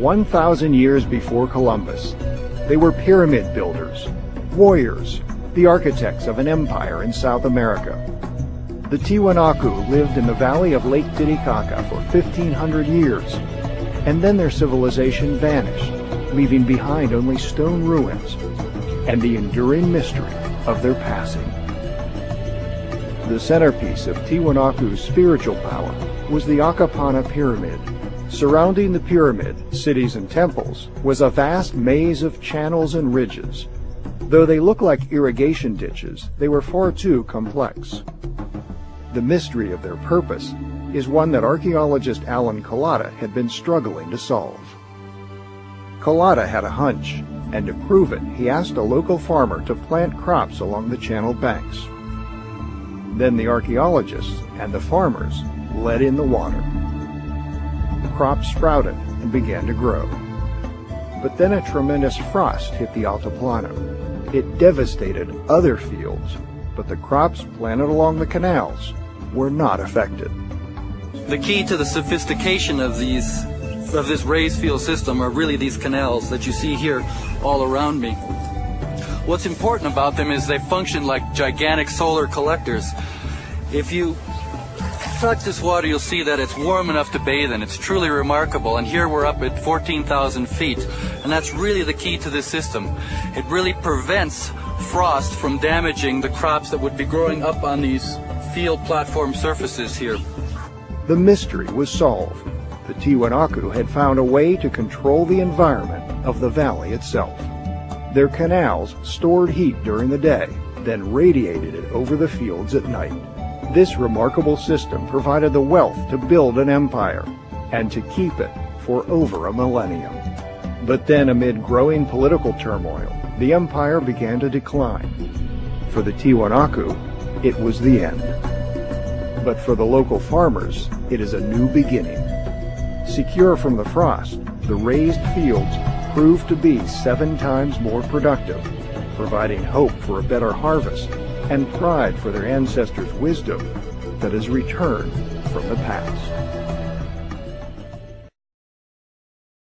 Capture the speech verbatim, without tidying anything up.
one thousand years before Columbus. They were pyramid builders, warriors, the architects of an empire in South America. The Tiwanaku lived in the valley of Lake Titicaca for fifteen hundred years, and then their civilization vanished, leaving behind only stone ruins and the enduring mystery of their passing. The centerpiece of Tiwanaku's spiritual power was the Akapana Pyramid. Surrounding the pyramid, cities and temples, was a vast maze of channels and ridges. Though they look like irrigation ditches, they were far too complex. The mystery of their purpose is one that archaeologist Alan Collada had been struggling to solve. Collada had a hunch, and to prove it, he asked a local farmer to plant crops along the channel banks. Then the archaeologists and the farmers let in the water. The crops sprouted and began to grow. But then a tremendous frost hit the Altiplano. It devastated other fields, but the crops planted along the canals were not affected. The key to the sophistication of these of this raised field system are really these canals that you see here all around me. What's important about them is they function like gigantic solar collectors. If you touch this water, you'll see that it's warm enough to bathe in. It's truly remarkable. And here we're up at fourteen thousand feet. And that's really the key to this system. It really prevents frost from damaging the crops that would be growing up on these field platform surfaces here. The mystery was solved. The Tiwanaku had found a way to control the environment of the valley itself. Their canals stored heat during the day, then radiated it over the fields at night. This remarkable system provided the wealth to build an empire and to keep it for over a millennium. But then, amid growing political turmoil, the empire began to decline. For the Tiwanaku, it was the end. But for the local farmers, it is a new beginning. Secure from the frost, the raised fields proved to be seven times more productive, providing hope for a better harvest and pride for their ancestors' wisdom that has returned from the past.